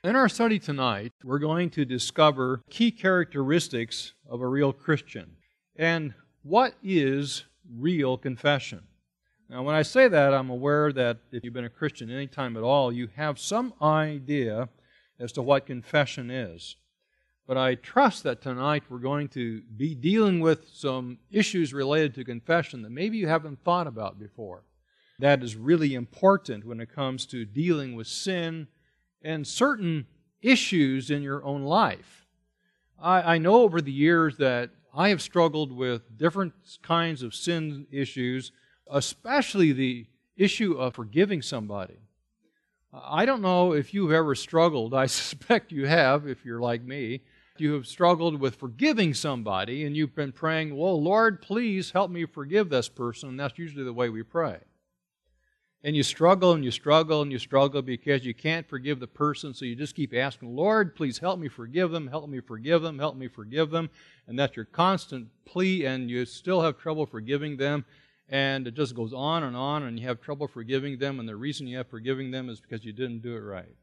In our study tonight, we're going to discover key characteristics of a real Christian. And what is real confession? Now, when I say that, I'm aware that if you've been a Christian any time at all, you have some idea as to what confession is. But I trust that tonight we're going to be dealing with some issues related to confession that maybe you haven't thought about before. That is really important when it comes to dealing with sin and certain issues in your own life. I know over the years that I have struggled with different kinds of sin issues, especially the issue of forgiving somebody. I don't know if you've ever struggled. I suspect you have, if you're like me. You have struggled with forgiving somebody, and you've been praying, well, Lord, please help me forgive this person, and that's usually the way we pray. And you struggle and you struggle and you struggle because you can't forgive the person, so you just keep asking, Lord, please help me forgive them, help me forgive them, help me forgive them. And that's your constant plea, and you still have trouble forgiving them. And it just goes on, and you have trouble forgiving them, and the reason you have forgiving them is because you didn't do it right.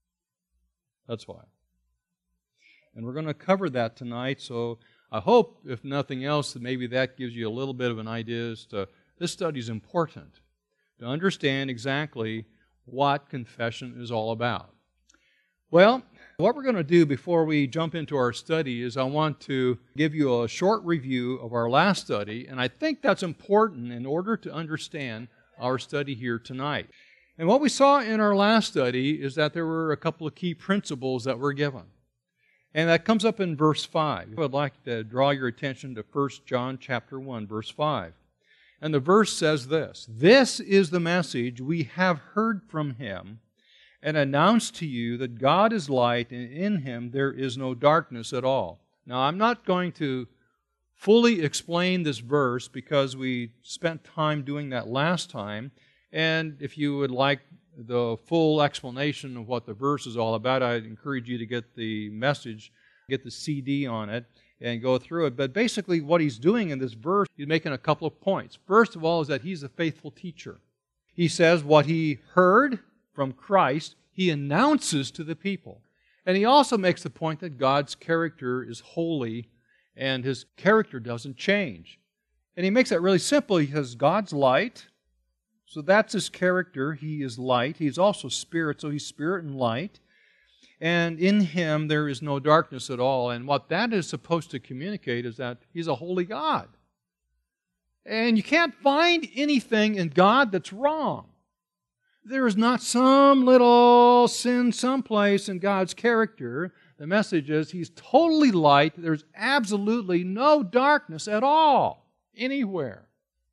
That's why. And we're going to cover that tonight, so I hope, if nothing else, that maybe that gives you a little bit of an idea as to this study is important to understand exactly what confession is all about. Well, what we're going to do before we jump into our study is I want to give you a short review of our last study, and I think that's important in order to understand our study here tonight. And what we saw in our last study is that there were a couple of key principles that were given. And that comes up in verse 5. I would like to draw your attention to 1 John chapter 1, verse 5. And the verse says this, "This is the message we have heard from Him and announced to you that God is light and in Him there is no darkness at all." Now, I'm not going to fully explain this verse because we spent time doing that last time. And if you would like the full explanation of what the verse is all about, I'd encourage you to get the message, get the CD on it, and go through it. But basically what he's doing in this verse, he's making a couple of points. First of all is that he's a faithful teacher. He says what he heard from Christ, he announces to the people. And he also makes the point that God's character is holy and His character doesn't change. And he makes that really simple. He says God's light, so that's His character. He is light. He's also spirit, so He's spirit and light. And in Him there is no darkness at all. And what that is supposed to communicate is that He's a holy God. And you can't find anything in God that's wrong. There is not some little sin someplace in God's character. The message is He's totally light. There's absolutely no darkness at all, anywhere.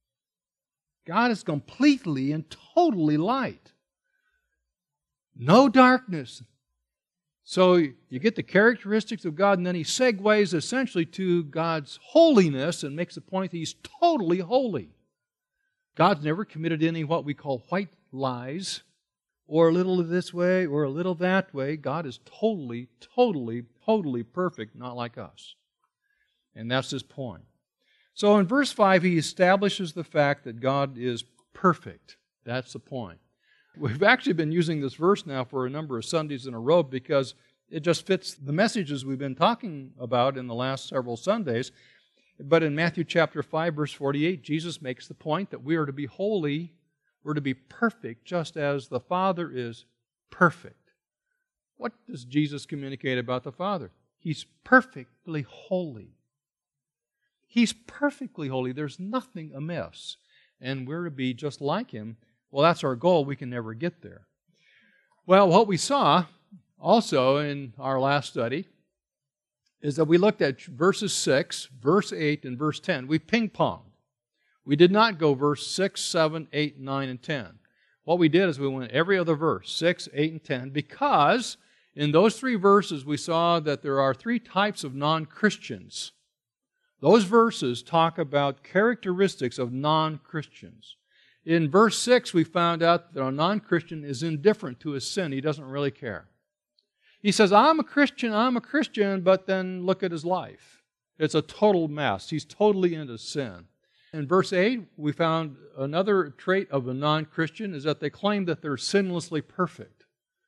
God is completely and totally light. No darkness. So you get the characteristics of God, and then he segues essentially to God's holiness and makes the point that He's totally holy. God's never committed any what we call white lies, or a little this way or a little that way. God is totally, totally, totally perfect, not like us. And that's his point. So in verse 5, he establishes the fact that God is perfect. That's the point. We've actually been using this verse now for a number of Sundays in a row because it just fits the messages we've been talking about in the last several Sundays. But in Matthew chapter 5, verse 48, Jesus makes the point that we are to be holy, we're to be perfect, just as the Father is perfect. What does Jesus communicate about the Father? He's perfectly holy. He's perfectly holy. There's nothing amiss. And we're to be just like Him. Well, that's our goal. We can never get there. Well, what we saw also in our last study is that we looked at verses 6, verse 8, and verse 10. We ping-ponged. We did not go verse 6, 7, 8, 9, and 10. What we did is we went every other verse, 6, 8, and 10, because in those three verses we saw that there are three types of non-Christians. Those verses talk about characteristics of non-Christians. In verse 6, we found out that a non-Christian is indifferent to his sin. He doesn't really care. He says, I'm a Christian, but then look at his life. It's a total mess. He's totally into sin. In verse 8, we found another trait of a non-Christian is that they claim that they're sinlessly perfect.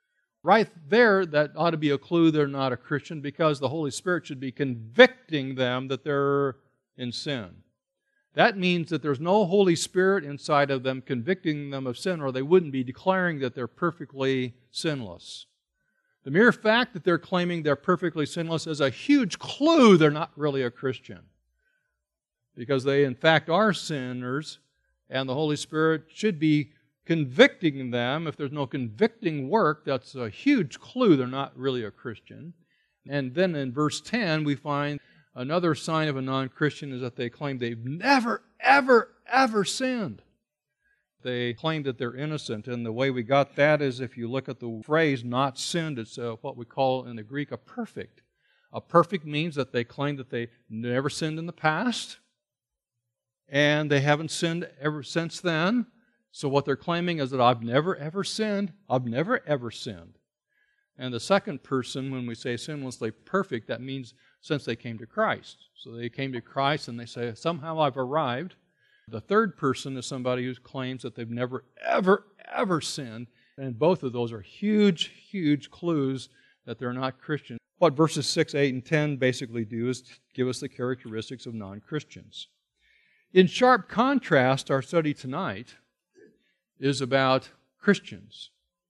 Right there, that ought to be a clue they're not a Christian, because the Holy Spirit should be convicting them that they're in sin. That means that there's no Holy Spirit inside of them convicting them of sin, or they wouldn't be declaring that they're perfectly sinless. The mere fact that they're claiming they're perfectly sinless is a huge clue they're not really a Christian, because they in fact are sinners, and the Holy Spirit should be convicting them. If there's no convicting work, that's a huge clue they're not really a Christian. And then in verse 10, we find another sign of a non-Christian is that they claim they've never, ever, ever sinned. They claim that they're innocent, and the way we got that is if you look at the phrase not sinned, it's what we call in the Greek a perfect. A perfect means that they claim that they never sinned in the past, and they haven't sinned ever since then. So what they're claiming is that I've never ever sinned. I've never ever sinned. And the second person, when we say sinlessly perfect, that means since they came to Christ. So they came to Christ and they say, somehow I've arrived. The third person is somebody who claims that they've never ever ever sinned. And both of those are huge, huge clues that they're not Christians. What verses 6, 8, and 10 basically do is give us the characteristics of non-Christians. In sharp contrast, our study tonight is about Christians.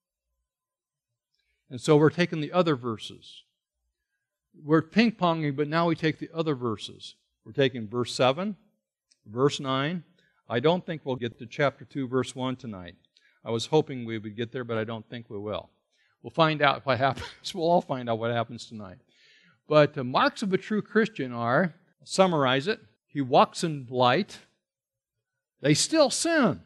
And so we're taking the other verses. We're ping-ponging, but now we take the other verses. We're taking verse 7, verse 9. I don't think we'll get to chapter 2, verse 1 tonight. I was hoping we would get there, but I don't think we will. We'll find out what happens. We'll all find out what happens tonight. But the marks of a true Christian are, summarize it, he walks in light. They still sin.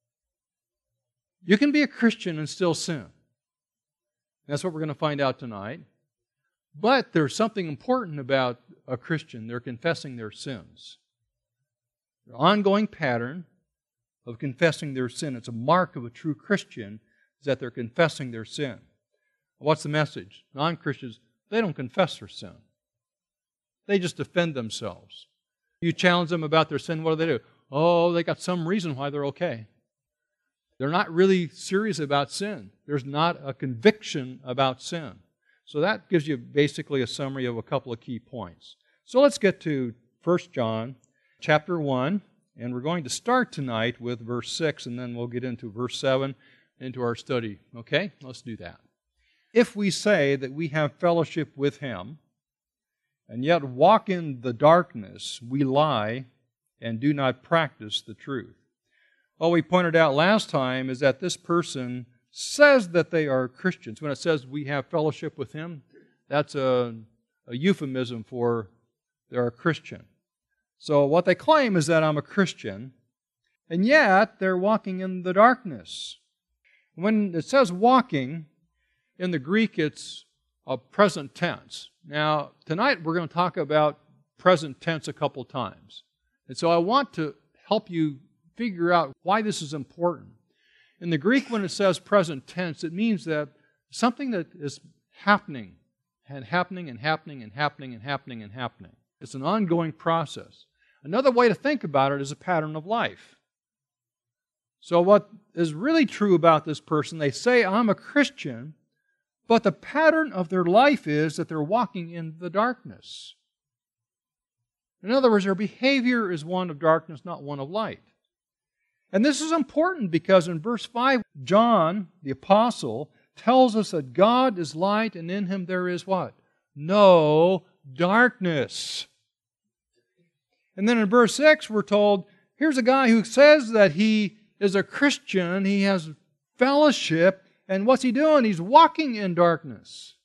You can be a Christian and still sin. That's what we're going to find out tonight. But there's something important about a Christian. They're confessing their sins. Their ongoing pattern of confessing their sin. It's a mark of a true Christian is that they're confessing their sin. What's the message? Non-Christians, they don't confess their sin. They just defend themselves. You challenge them about their sin, what do? Oh, they got some reason why they're okay. They're not really serious about sin. There's not a conviction about sin. So that gives you basically a summary of a couple of key points. So let's get to 1 John chapter 1, and we're going to start tonight with verse 6, and then we'll get into verse 7 into our study. Okay? Let's do that. If we say that we have fellowship with Him, and yet walk in the darkness, we lie and do not practice the truth. What we pointed out last time is that this person says that they are Christians. When it says we have fellowship with Him, that's a euphemism for they're a Christian. So what they claim is that I'm a Christian, and yet they're walking in the darkness. When it says walking, in the Greek it's a present tense. Now, tonight we're going to talk about present tense a couple times. And so I want to help you figure out why this is important. In the Greek, when it says present tense, it means that something that is happening, and happening, and happening, and happening, and happening, and happening. It's an ongoing process. Another way to think about it is a pattern of life. So what is really true about this person, they say, I'm a Christian, but the pattern of their life is that they're walking in the darkness. In other words, their behavior is one of darkness, not one of light. And this is important because in verse 5, John, the apostle, tells us that God is light and in Him there is what? No darkness. And then in verse 6, we're told, here's a guy who says that he is a Christian, he has fellowship, and what's he doing? He's walking in darkness.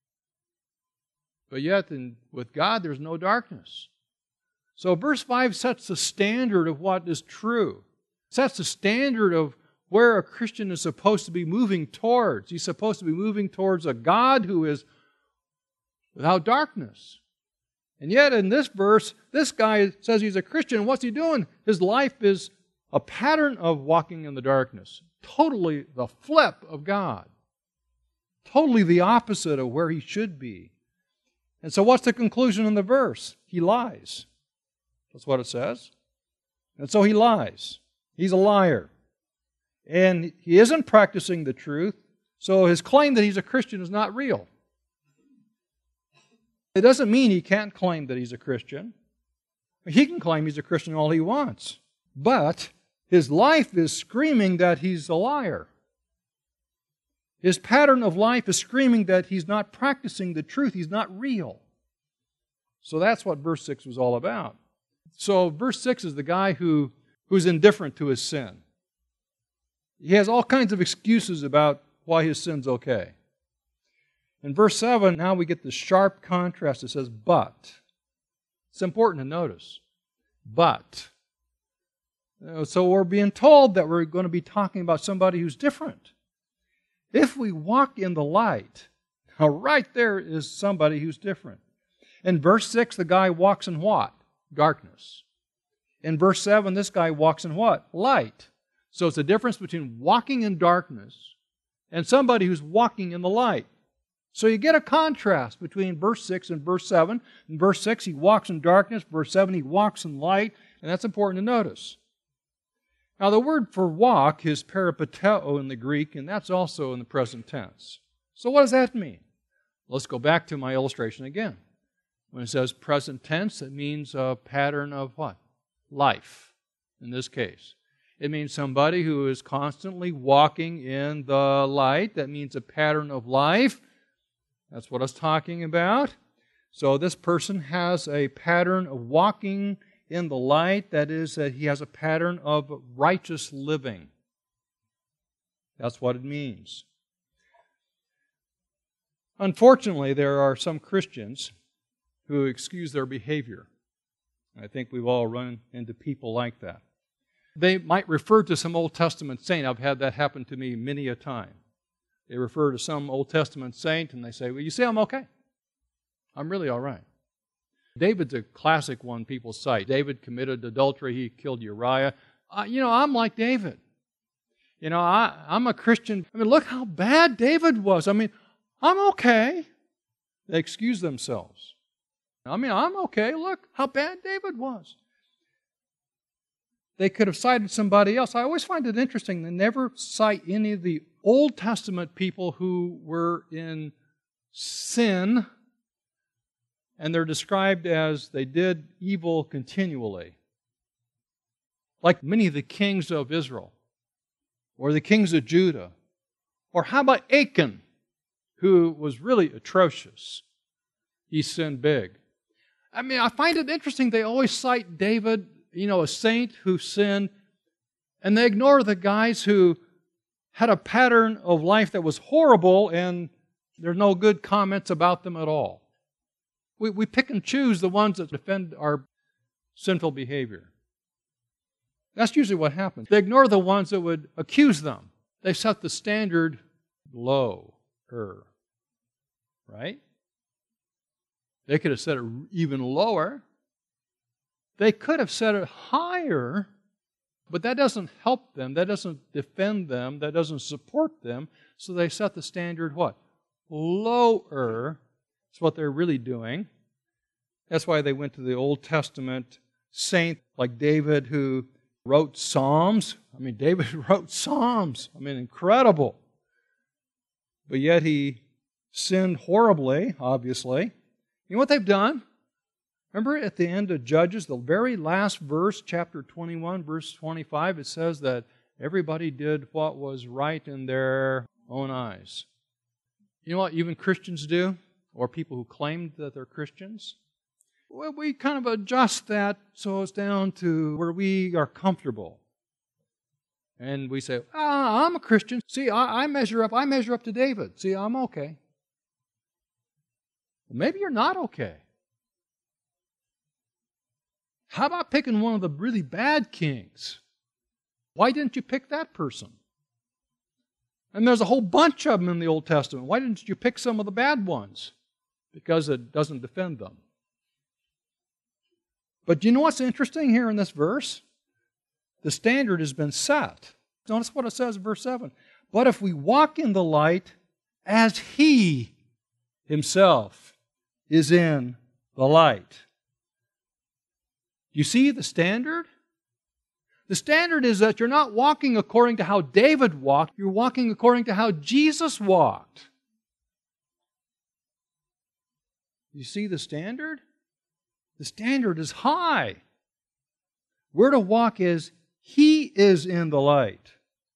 But yet, with God, there's no darkness. So verse 5 sets the standard of what is true. It sets the standard of where a Christian is supposed to be moving towards. He's supposed to be moving towards a God who is without darkness. And yet in this verse, this guy says he's a Christian. What's he doing? His life is a pattern of walking in the darkness. Totally the flip of God. Totally the opposite of where he should be. And so what's the conclusion in the verse? He lies. That's what it says. And so he lies. He's a liar. And he isn't practicing the truth. So his claim that he's a Christian is not real. It doesn't mean he can't claim that he's a Christian. He can claim he's a Christian all he wants. But his life is screaming that he's a liar. His pattern of life is screaming that he's not practicing the truth. He's not real. So that's what verse 6 was all about. So verse 6 is the guy who's indifferent to his sin. He has all kinds of excuses about why his sin's okay. In verse 7, now we get the sharp contrast. It says, but. It's important to notice. But. So we're being told that we're going to be talking about somebody who's different. If we walk in the light, now right there is somebody who's different. In verse 6, the guy walks in what? Darkness. In verse 7, this guy walks in what? Light. So it's a difference between walking in darkness and somebody who's walking in the light. So you get a contrast between verse 6 and verse 7. In verse 6, he walks in darkness. Verse 7, he walks in light. And that's important to notice. Now, the word for walk is peripateo in the Greek, and that's also in the present tense. So what does that mean? Let's go back to my illustration again. When it says present tense, it means a pattern of what? Life, in this case. It means somebody who is constantly walking in the light. That means a pattern of life. That's what I was talking about. So this person has a pattern of walking in the light. That is, that he has a pattern of righteous living. That's what it means. Unfortunately, there are some Christians who excuse their behavior. I think we've all run into people like that. They might refer to some Old Testament saint. I've had that happen to me many a time. They refer to some Old Testament saint and they say, well, you see, I'm okay. I'm really all right. David's a classic one people cite. David committed adultery. He killed Uriah. I'm like David. I'm a Christian. Look how bad David was. I'm okay. They excuse themselves. I'm okay. Look how bad David was. They could have cited somebody else. I always find it interesting. They never cite any of the Old Testament people who were in sin, and they're described as they did evil continually. Like many of the kings of Israel, or the kings of Judah. Or how about Achan, who was really atrocious? He sinned big. I find it interesting they always cite David, a saint who sinned, and they ignore the guys who had a pattern of life that was horrible, and there's no good comments about them at all. We pick and choose the ones that defend our sinful behavior. That's usually what happens. They ignore the ones that would accuse them. They set the standard lower, right? They could have set it even lower. They could have set it higher, but that doesn't help them. That doesn't defend them. That doesn't support them. So they set the standard what? Lower. That's what they're really doing. That's why they went to the Old Testament saint like David who wrote Psalms. David wrote Psalms. Incredible. But yet he sinned horribly, obviously. You know what they've done? Remember at the end of Judges, the very last verse, chapter 21, verse 25, it says that everybody did what was right in their own eyes. You know what even Christians do? Or people who claim that they're Christians? Well, we kind of adjust that so it's down to where we are comfortable. And we say, I'm a Christian. See, I measure up. I measure up to David. See, I'm okay. Well, maybe you're not okay. How about picking one of the really bad kings? Why didn't you pick that person? And there's a whole bunch of them in the Old Testament. Why didn't you pick some of the bad ones? Because it doesn't defend them. But do you know what's interesting here in this verse? The standard has been set. Notice what it says in verse 7. But if we walk in the light as He Himself is in the light. You see the standard? The standard is that you're not walking according to how David walked. You're walking according to how Jesus walked. You see the standard? The standard is high. We're to walk as He is in the light.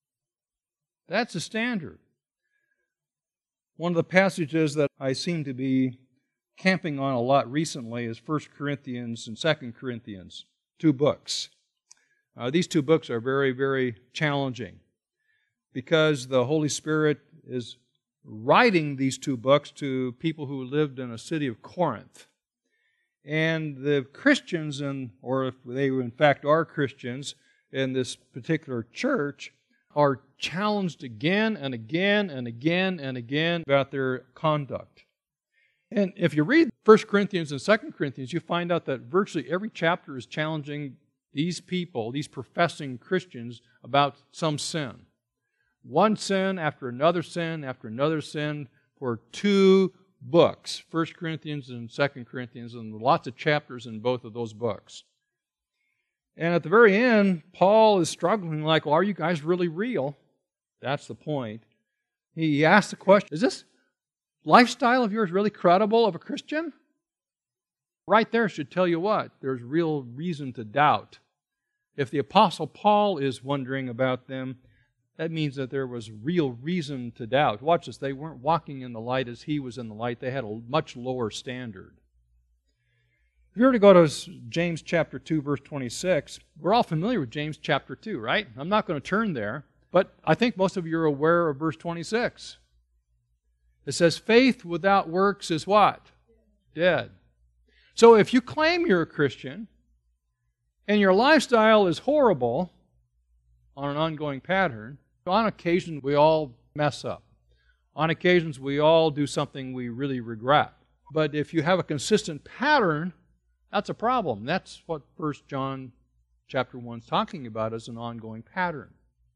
That's the standard. One of the passages that I seem to be camping on a lot recently is 1 Corinthians and 2 Corinthians, 2 books. These 2 books are very, very challenging because the Holy Spirit is writing these 2 books to people who lived in a city of Corinth. And the Christians, or if they in fact are Christians in this particular church, are challenged again and again and again and again about their conduct. And if you read 1 Corinthians and 2 Corinthians, you find out that virtually every chapter is challenging these people, these professing Christians, about some sin. One sin after another sin for 2 books, 1 Corinthians and 2 Corinthians, and lots of chapters in both of those books. And at the very end, Paul is struggling like, well, are you guys really real? That's the point. He asks the question, is this lifestyle of yours really credible of a Christian? Right there should tell you what? There's real reason to doubt. If the Apostle Paul is wondering about them, that means that there was real reason to doubt. Watch this. They weren't walking in the light as he was in the light. They had a much lower standard. If you were to go to James chapter 2, verse 26, we're all familiar with James chapter 2, right? I'm not going to turn there, but I think most of you are aware of verse 26. It says, faith without works is what? Dead. So if you claim you're a Christian and your lifestyle is horrible on an ongoing pattern, on occasion we all mess up. On occasions we all do something we really regret. But if you have a consistent pattern, that's a problem. That's what 1 John chapter 1 is talking about as an ongoing pattern.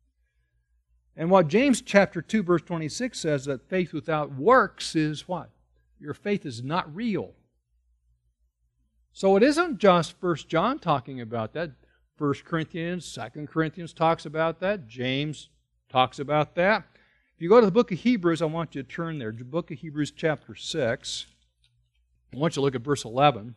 And what James chapter 2 verse 26 says, that faith without works is what? Your faith is not real. So it isn't just 1 John talking about that. 1 Corinthians, 2 Corinthians talks about that. James talks about that. If you go to the book of Hebrews, I want you to turn there. The book of Hebrews chapter 6. I want you to look at verse 11.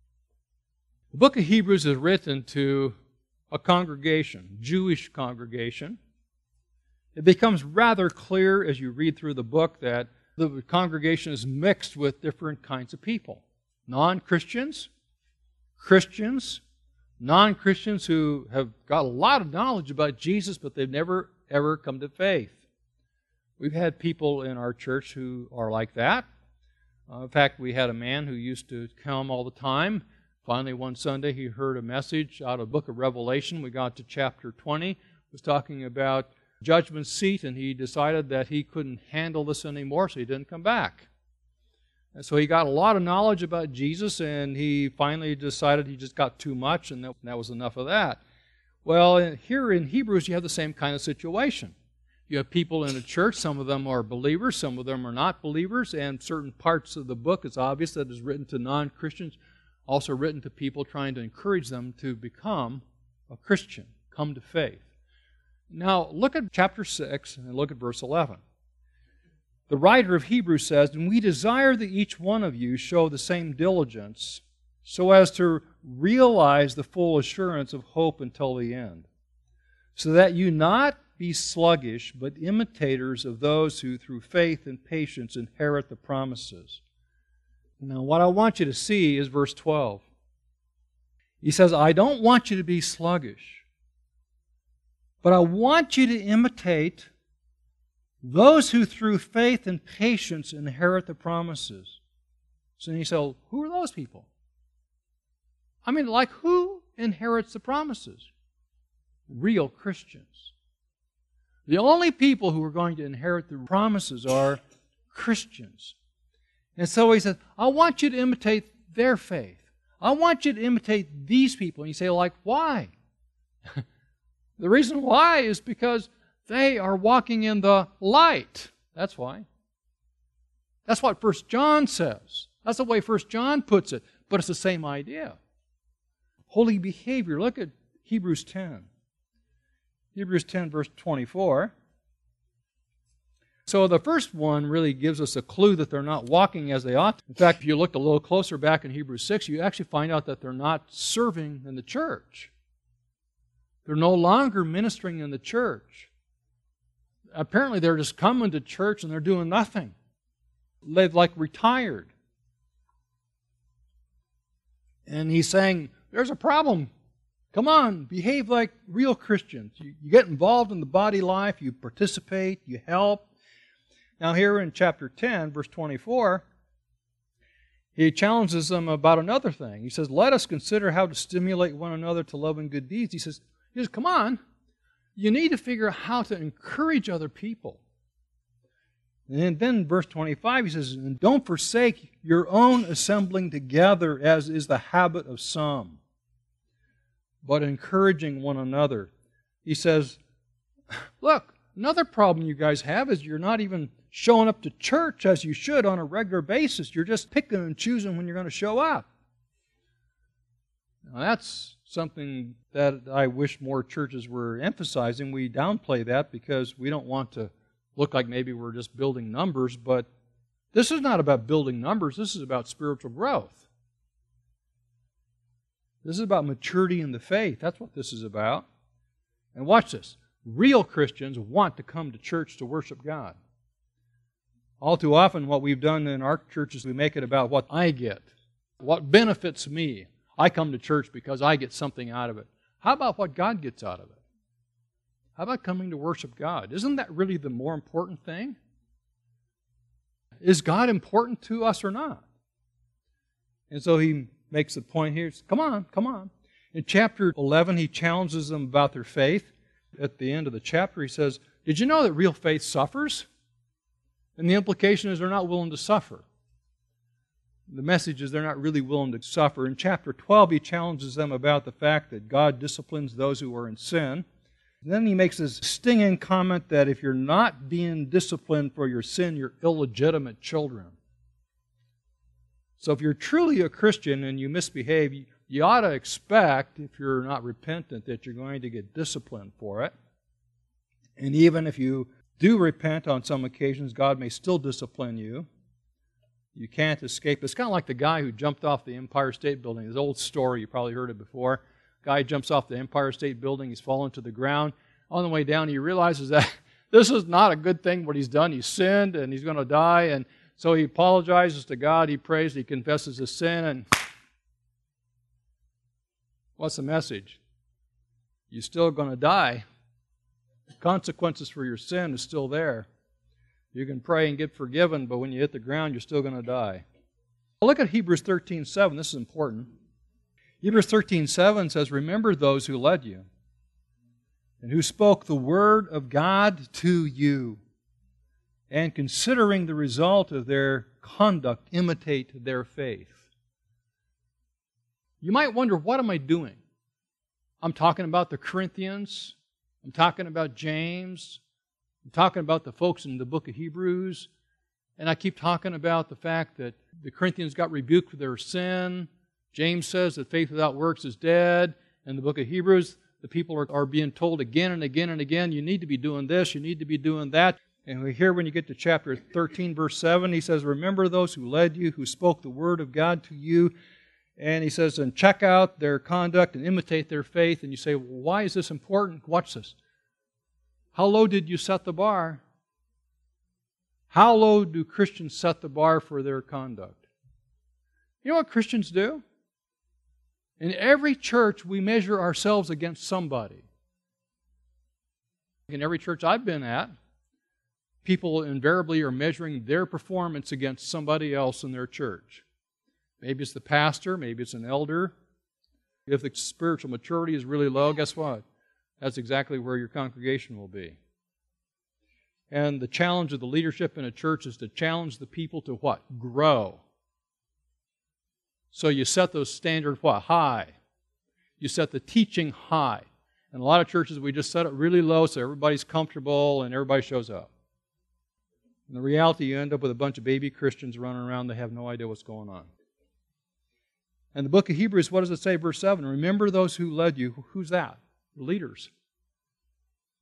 The book of Hebrews is written to a congregation, Jewish congregation. It becomes rather clear as you read through the book that the congregation is mixed with different kinds of people. Non-Christians, Christians, non-Christians who have got a lot of knowledge about Jesus, but they've never, ever come to faith. We've had people in our church who are like that. In fact, we had a man who used to come all the time. Finally, one Sunday, he heard a message out of the book of Revelation. We got to chapter 20. It was talking about judgment seat, and he decided that he couldn't handle this anymore, so he didn't come back. And so he got a lot of knowledge about Jesus, and he finally decided he just got too much, and that was enough of that. Well, here in Hebrews, you have the same kind of situation. You have people in a church, some of them are believers, some of them are not believers, and certain parts of the book, it's obvious that is written to non-Christians, also written to people trying to encourage them to become a Christian, come to faith. Now, look at chapter 6 and look at verse 11. The writer of Hebrews says, and we desire that each one of you show the same diligence so as to realize the full assurance of hope until the end, so that you not be sluggish, but imitators of those who through faith and patience inherit the promises. Now, what I want you to see is verse 12. He says, I don't want you to be sluggish, but I want you to imitate those who through faith and patience inherit the promises. So he said, well, who are those people? I mean, like who inherits the promises? Real Christians. The only people who are going to inherit the promises are Christians. And so he said, I want you to imitate their faith. I want you to imitate these people. And you say, like, why? The reason why is because they are walking in the light. That's why. That's what 1 John says. That's the way 1 John puts it. But it's the same idea. Holy behavior. Look at Hebrews 10. Hebrews 10, verse 24. So the first one really gives us a clue that they're not walking as they ought to. In fact, if you looked a little closer back in Hebrews 6, you actually find out that they're not serving in the church. They're no longer ministering in the church. Apparently they're just coming to church and they're doing nothing. They've like retired. And he's saying, there's a problem. Come on, behave like real Christians. You get involved in the body life, you participate, you help. Now here in chapter 10, verse 24, he challenges them about another thing. He says, let us consider how to stimulate one another to love and good deeds. He says, come on, you need to figure out how to encourage other people. And then verse 25, he says, and don't forsake your own assembling together, as is the habit of some, but encouraging one another. He says, look, another problem you guys have is you're not even showing up to church as you should on a regular basis. You're just picking and choosing when you're going to show up. Now that's something that I wish more churches were emphasizing. We downplay that because we don't want to look like maybe we're just building numbers, but this is not about building numbers. This is about spiritual growth. This is about maturity in the faith. That's what this is about. And watch this. Real Christians want to come to church to worship God. All too often what we've done in our churches, we make it about what I get, what benefits me. I come to church because I get something out of it. How about what God gets out of it? How about coming to worship God? Isn't that really the more important thing? Is God important to us or not? And so he makes the point here, come on, come on. In chapter 11, he challenges them about their faith. At the end of the chapter, he says, did you know that real faith suffers? And the implication is they're not willing to suffer. The message is they're not really willing to suffer. In chapter 12, he challenges them about the fact that God disciplines those who are in sin. And then he makes this stinging comment that if you're not being disciplined for your sin, you're illegitimate children. So if you're truly a Christian and you misbehave, you ought to expect, if you're not repentant, that you're going to get disciplined for it. And even if you do repent on some occasions, God may still discipline you. You can't escape. It's kind of like the guy who jumped off the Empire State Building. This old story, you probably heard it before. Guy jumps off the Empire State Building, he's fallen to the ground. On the way down, he realizes that this is not a good thing what he's done. He's sinned and he's going to die. And so he apologizes to God, he prays, he confesses his sin, and what's the message? You're still going to die. The consequences for your sin is still there. You can pray and get forgiven, but when you hit the ground, you're still going to die. Look at Hebrews 13:7. This is important. Hebrews 13:7 says, remember those who led you and who spoke the word of God to you, and considering the result of their conduct, imitate their faith. You might wonder, what am I doing? I'm talking about the Corinthians. I'm talking about James. I'm talking about the folks in the book of Hebrews. And I keep talking about the fact that the Corinthians got rebuked for their sin. James says that faith without works is dead. In the book of Hebrews, the people are being told again and again and again, you need to be doing this, you need to be doing that. And we hear when you get to chapter 13, verse 7, he says, remember those who led you, who spoke the word of God to you. And he says, and check out their conduct and imitate their faith. And you say, well, why is this important? Watch this. How low did you set the bar? How low do Christians set the bar for their conduct? You know what Christians do? In every church, we measure ourselves against somebody. In every church I've been at, people invariably are measuring their performance against somebody else in their church. Maybe it's the pastor, maybe it's an elder. If the spiritual maturity is really low, guess what? That's exactly where your congregation will be. And the challenge of the leadership in a church is to challenge the people to what? Grow. So you set those standards what? High. You set the teaching high. In a lot of churches, we just set it really low so everybody's comfortable and everybody shows up. In the reality, you end up with a bunch of baby Christians running around. They have no idea what's going on. And the book of Hebrews, what does it say? Verse 7, remember those who led you. Who's that? The leaders.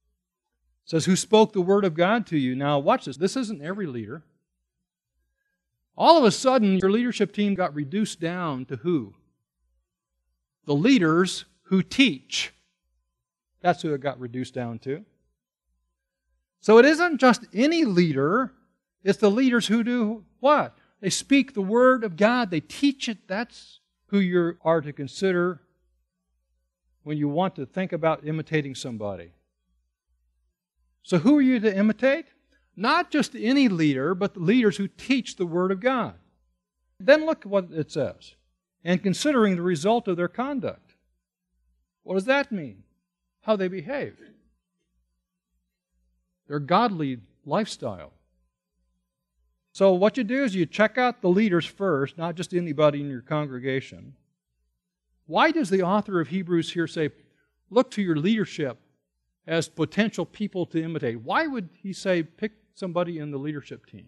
It says, who spoke the word of God to you. Now watch this. This isn't every leader. All of a sudden, your leadership team got reduced down to who? The leaders who teach. That's who it got reduced down to. So it isn't just any leader. It's the leaders who do what? They speak the word of God. They teach it. That's who you are to consider when you want to think about imitating somebody. So who are you to imitate? Not just any leader, but the leaders who teach the Word of God. Then look at what it says. And considering the result of their conduct. What does that mean? How they behave. Their godly lifestyle. So what you do is you check out the leaders first, not just anybody in your congregation. Why does the author of Hebrews here say, look to your leadership as potential people to imitate? Why would he say, pick somebody in the leadership team?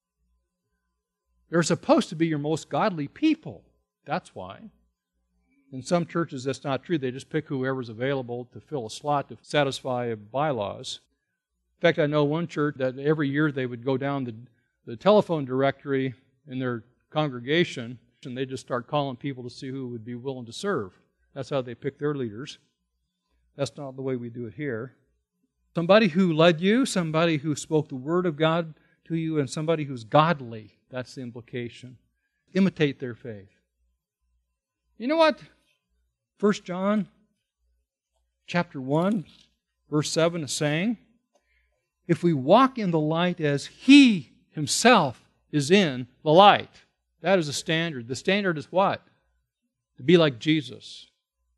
They're supposed to be your most godly people. That's why. In some churches, that's not true. They just pick whoever's available to fill a slot to satisfy bylaws. In fact, I know one church that every year they would go down the telephone directory in their congregation, and they just start calling people to see who would be willing to serve. That's how they pick their leaders. That's not the way we do it here. Somebody who led you, somebody who spoke the Word of God to you, and somebody who's godly. That's the implication. Imitate their faith. You know what 1 John chapter 1, verse 7 is saying? If we walk in the light as He Himself is in the light. That is the standard. The standard is what? To be like Jesus.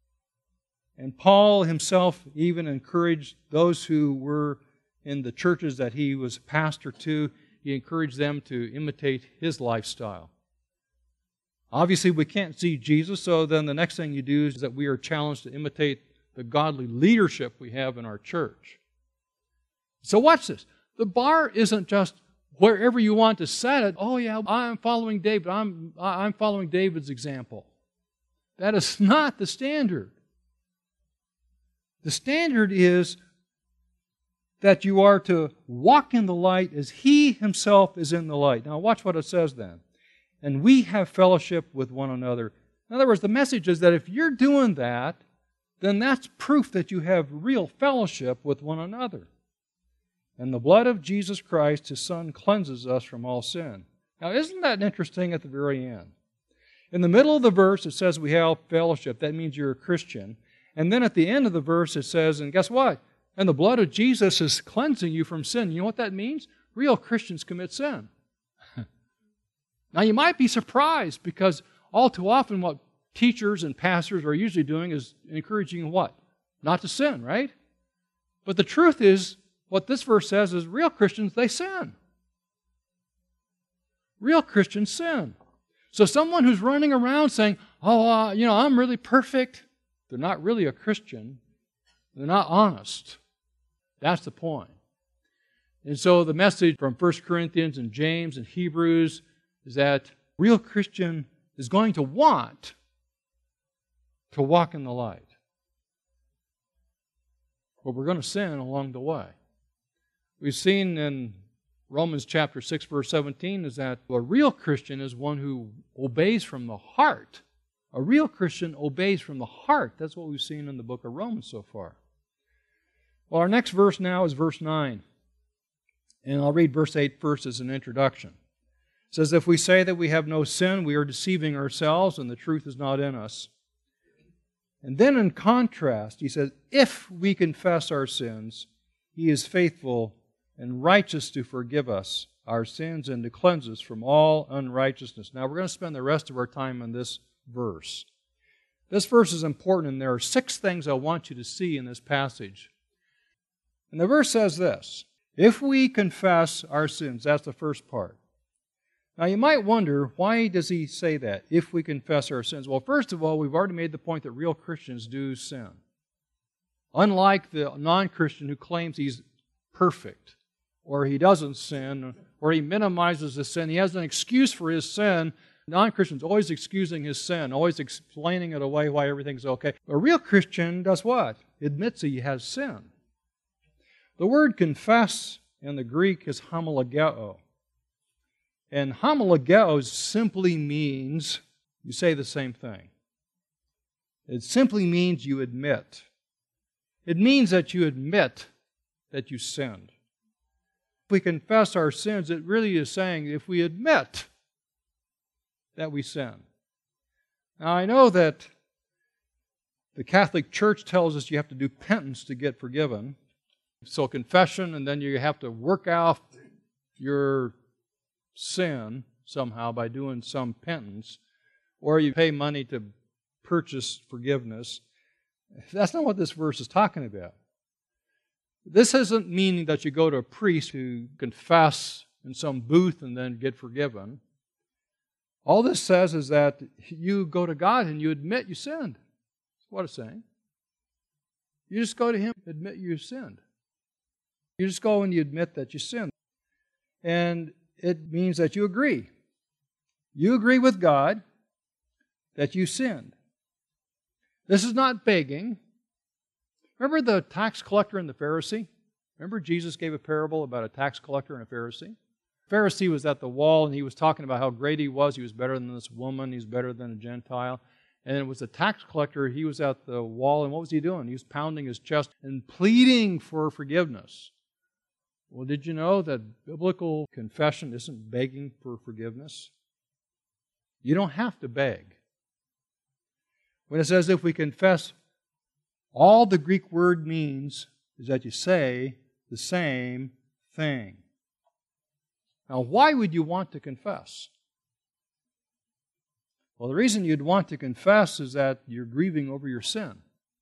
And Paul himself even encouraged those who were in the churches that he was pastor to, he encouraged them to imitate his lifestyle. Obviously, we can't see Jesus, so then the next thing you do is that we are challenged to imitate the godly leadership we have in our church. So watch this. The bar isn't just wherever you want to set it. Oh yeah, I'm following David. I'm following David's example. That is not the standard. The standard is that you are to walk in the light as He Himself is in the light. Now watch what it says then. And we have fellowship with one another. In other words, the message is that if you're doing that, then that's proof that you have real fellowship with one another. And the blood of Jesus Christ, His Son, cleanses us from all sin. Now isn't that interesting at the very end? In the middle of the verse it says we have fellowship. That means you're a Christian. And then at the end of the verse it says, and guess what? And the blood of Jesus is cleansing you from sin. You know what that means? Real Christians commit sin. Now you might be surprised because all too often what teachers and pastors are usually doing is encouraging what? Not to sin, right? But the truth is, what this verse says is real Christians, they sin. Real Christians sin. So someone who's running around saying, I'm really perfect, they're not really a Christian. They're not honest. That's the point. And so the message from 1 Corinthians and James and Hebrews is that real Christian is going to want to walk in the light. But we're going to sin along the way. We've seen in Romans chapter 6, verse 17, is that a real Christian is one who obeys from the heart. A real Christian obeys from the heart. That's what we've seen in the book of Romans so far. Well, our next verse now is verse 9. And I'll read verse 8 first as an introduction. It says, if we say that we have no sin, we are deceiving ourselves and the truth is not in us. And then in contrast, he says, if we confess our sins, He is faithful and righteous to forgive us our sins and to cleanse us from all unrighteousness. Now we're going to spend the rest of our time on this verse. This verse is important, and there are 6 things I want you to see in this passage. And the verse says this, if we confess our sins, that's the first part. Now you might wonder, why does he say that, if we confess our sins? Well, first of all, we've already made the point that real Christians do sin. Unlike the non-Christian who claims he's perfect, or he doesn't sin, or he minimizes his sin, he has an excuse for his sin. Non-Christian's always excusing his sin, always explaining it away why everything's okay. A real Christian does what? Admits he has sin. The word confess in the Greek is homologeo. And homologeo simply means you say the same thing. It simply means you admit. It means that you admit that you sinned. If we confess our sins, it really is saying if we admit that we sin. Now, I know that the Catholic Church tells us you have to do penance to get forgiven. So confession, and then you have to work out your sin somehow by doing some penance, or you pay money to purchase forgiveness. That's not what this verse is talking about. This isn't meaning that you go to a priest who confess in some booth and then get forgiven. All this says is that you go to God and you admit you sinned. That's what it's saying. You just go to Him, admit you sinned. You just go and you admit that you sinned. And it means that you agree. You agree with God that you sinned. This is not begging. Remember the tax collector and the Pharisee? Remember Jesus gave a parable about a tax collector and a Pharisee? The Pharisee was at the wall and he was talking about how great he was. He was better than this woman. He's better than a Gentile. And it was the tax collector. He was at the wall, and what was he doing? He was pounding his chest and pleading for forgiveness. Well, did you know that biblical confession isn't begging for forgiveness? You don't have to beg. When it says if we confess, all the Greek word means is that you say the same thing. Now, why would you want to confess? Well, the reason you'd want to confess is that you're grieving over your sin.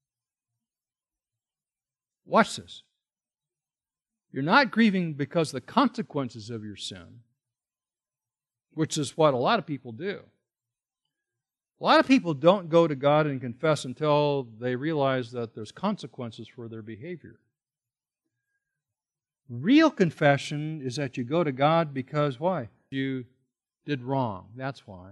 Watch this. You're not grieving because of the consequences of your sin, which is what a lot of people do. A lot of people don't go to God and confess until they realize that there's consequences for their behavior. Real confession is that you go to God because why? You did wrong. That's why.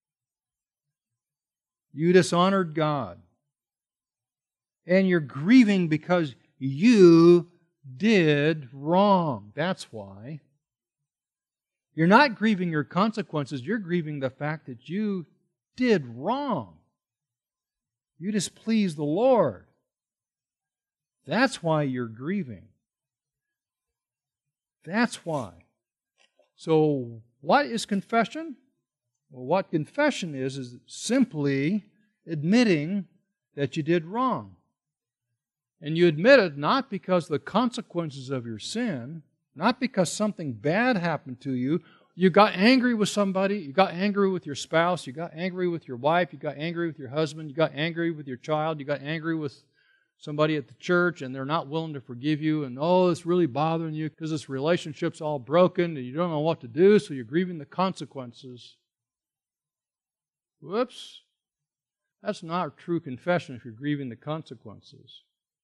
You dishonored God. And you're grieving because you did wrong. That's why. You're not grieving your consequences. You're grieving the fact that you did wrong. You displeased the Lord. That's why you're grieving. That's why. So, what is confession? Well, what confession is simply admitting that you did wrong. And you admit it not because of the consequences of your sin, not because something bad happened to you. You got angry with somebody, you got angry with your spouse, you got angry with your wife, you got angry with your husband, you got angry with your child, you got angry with somebody at the church and they're not willing to forgive you, and oh, it's really bothering you because this relationship's all broken and you don't know what to do, so you're grieving the consequences. Whoops. That's not true confession if you're grieving the consequences.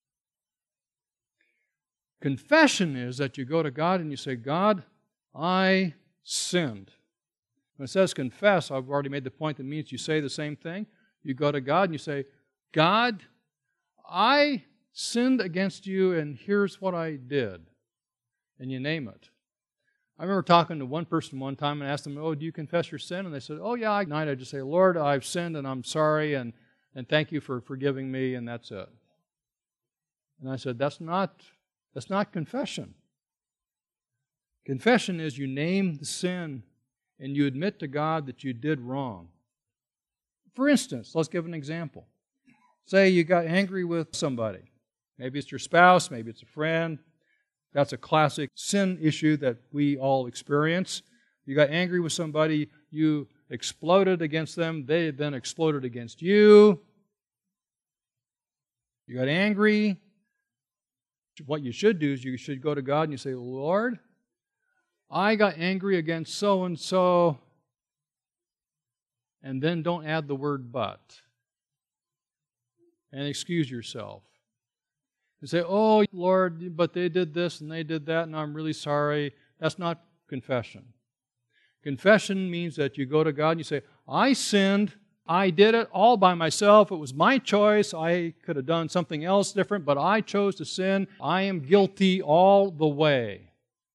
Confession is that you go to God and you say, God, I sinned. When it says confess, I've already made the point that means you say the same thing. You go to God and you say, God, I sinned against you and here's what I did. And you name it. I remember talking to one person one time and asked them, oh, do you confess your sin? And they said, oh, yeah, at night I just say, Lord, I've sinned and I'm sorry and thank you for forgiving me, and that's it. And I said, that's not confession. Confession is you name the sin and you admit to God that you did wrong. For instance, let's give an example. Say you got angry with somebody. Maybe it's your spouse, maybe it's a friend. That's a classic sin issue that we all experience. You got angry with somebody, you exploded against them, they then exploded against you. You got angry. What you should do is you should go to God and you say, Lord, I got angry against so-and-so, and then don't add the word but. And excuse yourself. And say, oh, Lord, but they did this and they did that, and I'm really sorry. That's not confession. Confession means that you go to God and you say, I sinned, I did it all by myself. It was my choice. I could have done something else different, but I chose to sin. I am guilty all the way.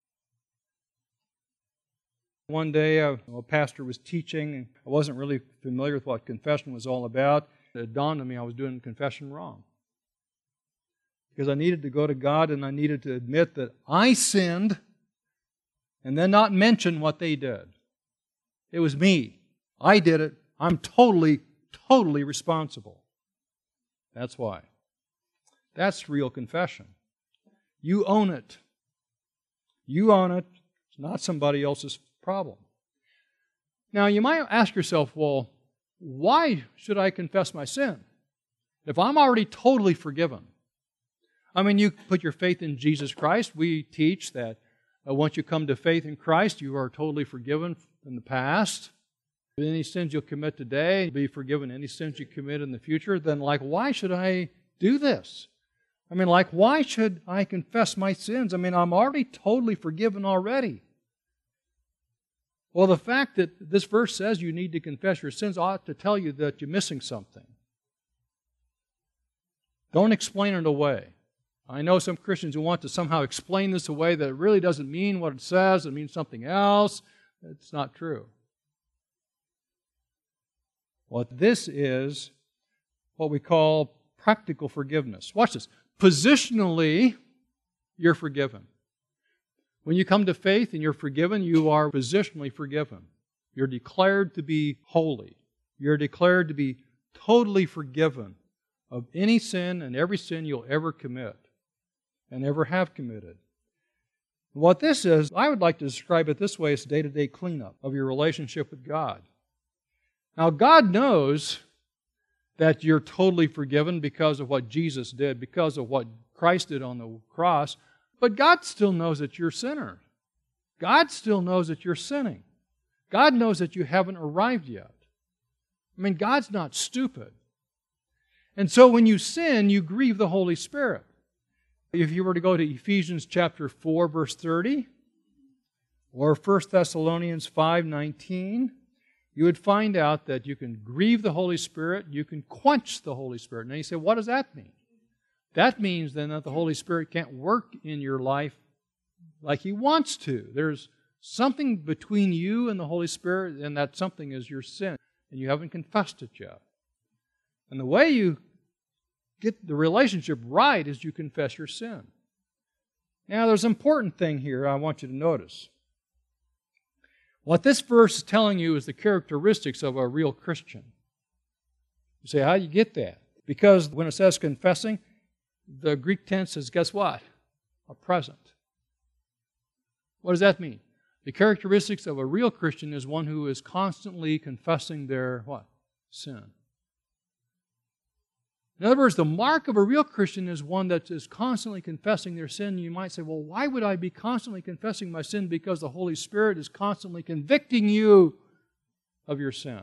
One day, a pastor was teaching, and I wasn't really familiar with what confession was all about. It dawned on me I was doing confession wrong. Because I needed to go to God and I needed to admit that I sinned and then not mention what they did. It was me. I did it. I'm totally responsible. That's why. That's real confession. You own it. You own it. It's not somebody else's problem. Now, you might ask yourself, well, why should I confess my sin if I'm already totally forgiven? I mean, you put your faith in Jesus Christ. We teach that once you come to faith in Christ, you are totally forgiven in the past. Any sins you'll commit today, you'll be forgiven any sins you commit in the future. Then, why should I do this? I mean, why should I confess my sins? I mean, I'm already totally forgiven already. Well, the fact that this verse says you need to confess your sins ought to tell you that you're missing something. Don't explain it away. I know some Christians who want to somehow explain this away, that it really doesn't mean what it says, it means something else. It's not true. What this is what we call practical forgiveness. Watch this. Positionally, you're forgiven. When you come to faith and you're forgiven, you are positionally forgiven. You're declared to be holy. You're declared to be totally forgiven of any sin and every sin you'll ever commit and ever have committed. What this is, I would like to describe it this way: it's day-to-day cleanup of your relationship with God. Now, God knows that you're totally forgiven because of what Jesus did, because of what Christ did on the cross, but God still knows that you're a sinner. God still knows that you're sinning. God knows that you haven't arrived yet. I mean, God's not stupid. And so when you sin, you grieve the Holy Spirit. If you were to go to Ephesians chapter 4, verse 30, or 1 Thessalonians 5:19, you would find out that you can grieve the Holy Spirit, you can quench the Holy Spirit. Now you say, what does that mean? That means then that the Holy Spirit can't work in your life like He wants to. There's something between you and the Holy Spirit, and that something is your sin, and you haven't confessed it yet. And the way you get the relationship right is you confess your sin. Now, there's an important thing here I want you to notice. What this verse is telling you is the characteristics of a real Christian. You say, how do you get that? Because when it says confessing, the Greek tense is, guess what? A present. What does that mean? The characteristics of a real Christian is one who is constantly confessing their what? Sin. In other words, the mark of a real Christian is one that is constantly confessing their sin. You might say, well, why would I be constantly confessing my sin? Because the Holy Spirit is constantly convicting you of your sin.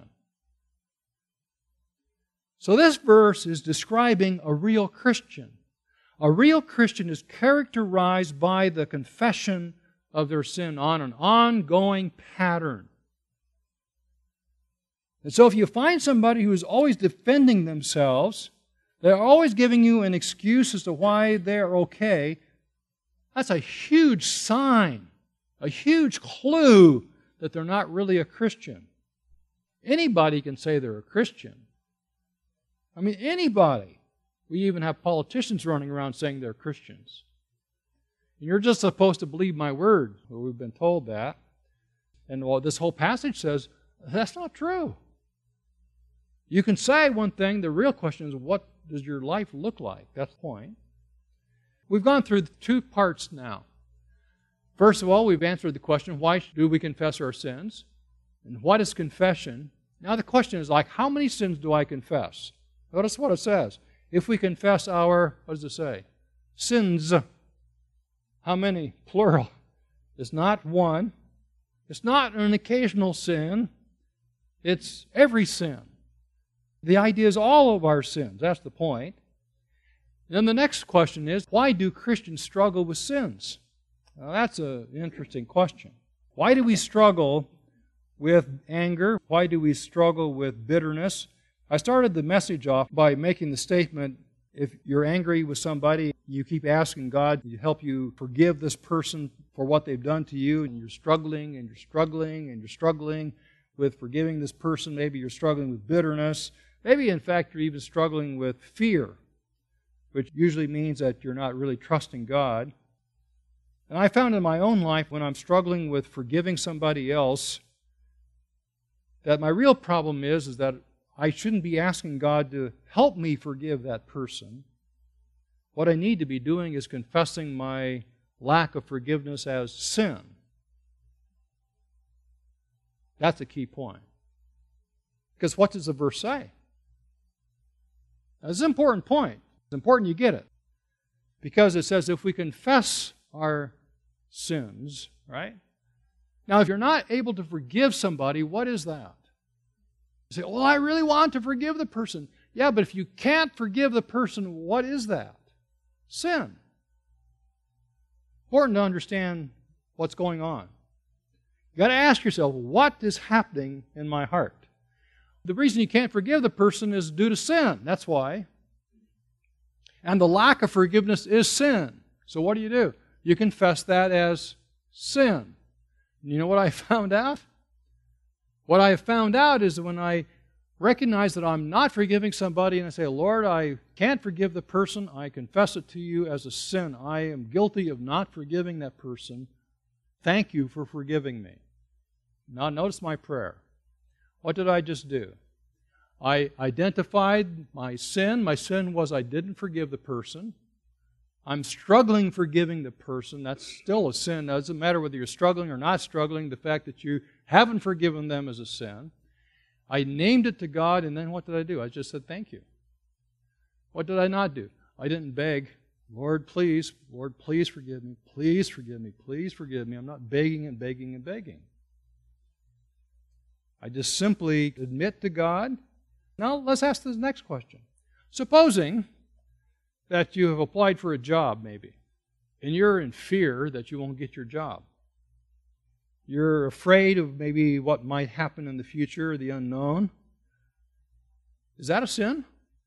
So this verse is describing a real Christian. A real Christian is characterized by the confession of their sin on an ongoing pattern. And so if you find somebody who is always defending themselves, they're always giving you an excuse as to why they're okay, that's a huge sign, a huge clue that they're not really a Christian. Anybody can say they're a Christian. I mean, anybody. We even have politicians running around saying they're Christians. And you're just supposed to believe my word. Well, we've been told that. And this whole passage says that's not true. You can say one thing. The real question is, what does your life look like? That's the point. We've gone through two parts now. First of all, we've answered the question, why do we confess our sins? And what is confession? Now the question is how many sins do I confess? Notice what it says. If we confess our, what does it say? Sins. How many? Plural. It's not one. It's not an occasional sin. It's every sin. The idea is all of our sins. That's the point. Then the next question is, why do Christians struggle with sins? Now that's an interesting question. Why do we struggle with anger? Why do we struggle with bitterness? I started the message off by making the statement, if you're angry with somebody, you keep asking God to help you forgive this person for what they've done to you, and you're struggling and you're struggling and you're struggling with forgiving this person. Maybe you're struggling with bitterness. Maybe, in fact, you're even struggling with fear, which usually means that you're not really trusting God. And I found in my own life, when I'm struggling with forgiving somebody else, that my real problem is that I shouldn't be asking God to help me forgive that person. What I need to be doing is confessing my lack of forgiveness as sin. That's a key point. Because what does the verse say? That's an important point. It's important you get it. Because it says if we confess our sins, right? Now, if you're not able to forgive somebody, what is that? You say, well, I really want to forgive the person. Yeah, but if you can't forgive the person, what is that? Sin. Important to understand what's going on. You've got to ask yourself, what is happening in my heart? The reason you can't forgive the person is due to sin. That's why. And the lack of forgiveness is sin. So what do? You confess that as sin. And you know what I found out? What I have found out is that when I recognize that I'm not forgiving somebody and I say, Lord, I can't forgive the person, I confess it to you as a sin. I am guilty of not forgiving that person. Thank you for forgiving me. Now notice my prayer. What did I just do? I identified my sin. My sin was I didn't forgive the person. I'm struggling forgiving the person. That's still a sin. It doesn't matter whether you're struggling or not struggling. The fact that you haven't forgiven them is a sin. I named it to God, and then what did I do? I just said, thank you. What did I not do? I didn't beg, Lord, please forgive me. Please forgive me. Please forgive me. I'm not begging and begging and begging. I just simply admit to God. Now, let's ask this next question. Supposing that you have applied for a job, maybe, and you're in fear that you won't get your job. You're afraid of maybe what might happen in the future, the unknown. Is that a sin?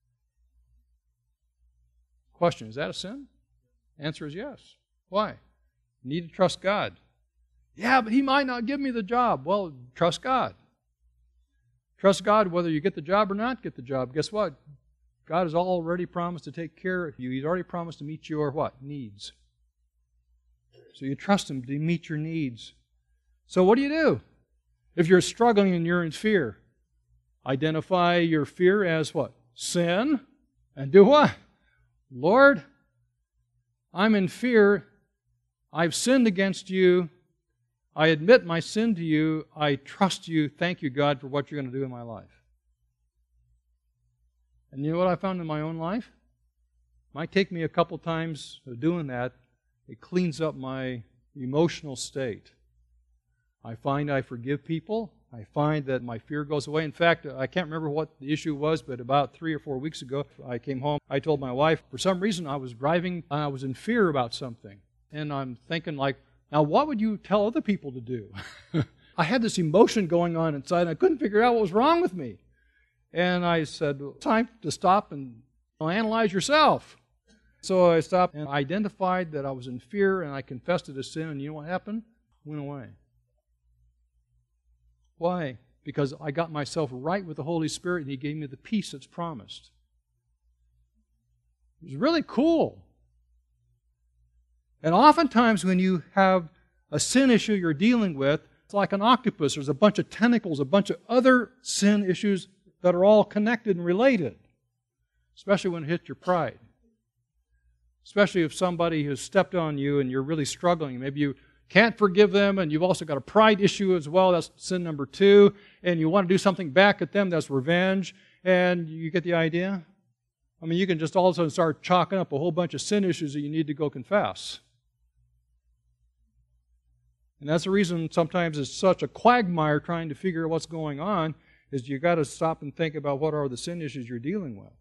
Question, is that a sin? Answer is yes. Why? You need to trust God. Yeah, but He might not give me the job. Well, trust God. Trust God whether you get the job or not get the job. Guess what? God has already promised to take care of you. He's already promised to meet your what? Needs. So you trust Him to meet your needs. So what do? If you're struggling and you're in fear, identify your fear as what? Sin. And do what? Lord, I'm in fear. I've sinned against you. I admit my sin to you. I trust you. Thank you, God, for what you're going to do in my life. And you know what I found in my own life? It might take me a couple times of doing that. It cleans up my emotional state. I find I forgive people. I find that my fear goes away. In fact, I can't remember what the issue was, but about 3 or 4 weeks ago, I came home. I told my wife, for some reason I was driving, I was in fear about something. And I'm thinking like, now what would you tell other people to do? I had this emotion going on inside, and I couldn't figure out what was wrong with me. And I said, well, time to stop and analyze yourself. So I stopped and identified that I was in fear, and I confessed it as sin, and you know what happened? It went away. Why? Because I got myself right with the Holy Spirit, and He gave me the peace that's promised. It was really cool. And oftentimes when you have a sin issue you're dealing with, it's like an octopus. There's a bunch of tentacles, a bunch of other sin issues that are all connected and related, especially when it hits your pride. Especially if somebody has stepped on you and you're really struggling. Maybe you can't forgive them, and you've also got a pride issue as well. That's sin number 2. And you want to do something back at them. That's revenge. And you get the idea? I mean, you can just all of a sudden start chalking up a whole bunch of sin issues that you need to go confess. And that's the reason sometimes it's such a quagmire trying to figure out what's going on, is you've got to stop and think about what are the sin issues you're dealing with.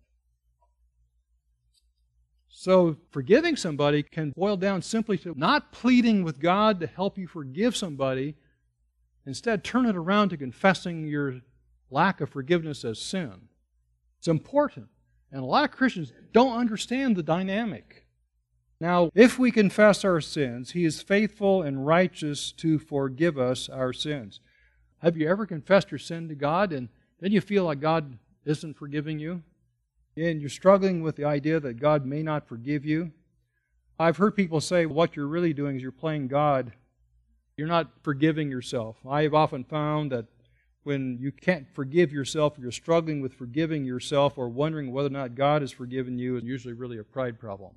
So forgiving somebody can boil down simply to not pleading with God to help you forgive somebody. Instead, turn it around to confessing your lack of forgiveness as sin. It's important. And a lot of Christians don't understand the dynamic. Now, if we confess our sins, He is faithful and righteous to forgive us our sins. Have you ever confessed your sin to God and then you feel like God isn't forgiving you? And you're struggling with the idea that God may not forgive you? I've heard people say what you're really doing is you're playing God. You're not forgiving yourself. I've often found that when you can't forgive yourself, or you're struggling with forgiving yourself or wondering whether or not God has forgiven you, it's usually really a pride problem.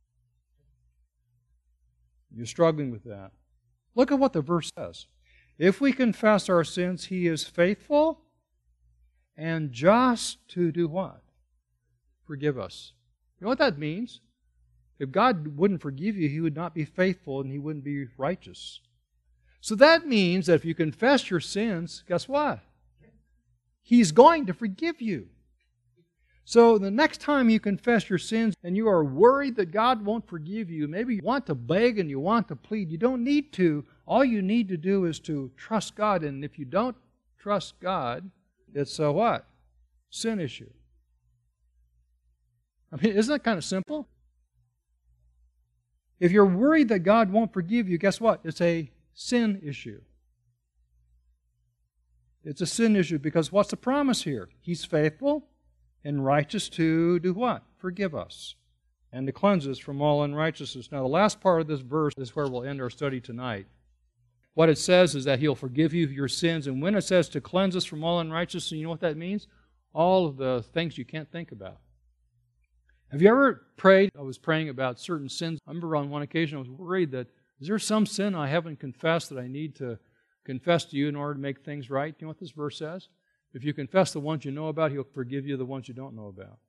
You're struggling with that. Look at what the verse says. If we confess our sins, He is faithful and just to do what? Forgive us. You know what that means? If God wouldn't forgive you, He would not be faithful and He wouldn't be righteous. So that means that if you confess your sins, guess what? He's going to forgive you. So the next time you confess your sins and you are worried that God won't forgive you, maybe you want to beg and you want to plead, you don't need to. All you need to do is to trust God. And if you don't trust God, it's a what? Sin issue. I mean, isn't that kind of simple? If you're worried that God won't forgive you, guess what? It's a sin issue. It's a sin issue because what's the promise here? He's faithful and righteous to do what? Forgive us and to cleanse us from all unrighteousness. Now, the last part of this verse is where we'll end our study tonight. What it says is that He'll forgive you your sins, and when it says to cleanse us from all unrighteousness, you know what that means? All of the things you can't think about. Have you ever prayed? I was praying about certain sins. I remember on one occasion I was worried that, is there some sin I haven't confessed that I need to confess to you in order to make things right? You know what this verse says? If you confess the ones you know about, He'll forgive you the ones you don't know about.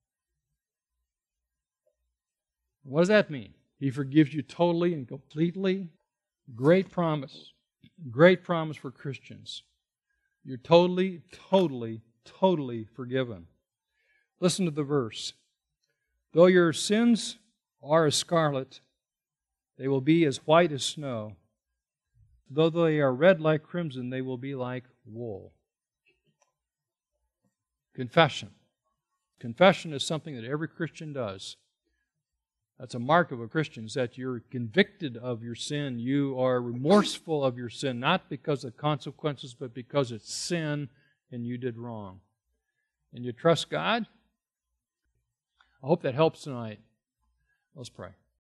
What does that mean? He forgives you totally and completely. Great promise. Great promise for Christians. You're totally, totally, totally forgiven. Listen to the verse. Though your sins are as scarlet, they will be as white as snow. Though they are red like crimson, they will be like wool. Confession. Confession is something that every Christian does. That's a mark of a Christian, is that you're convicted of your sin. You are remorseful of your sin, not because of consequences, but because it's sin and you did wrong. And you trust God? I hope that helps tonight. Let's pray.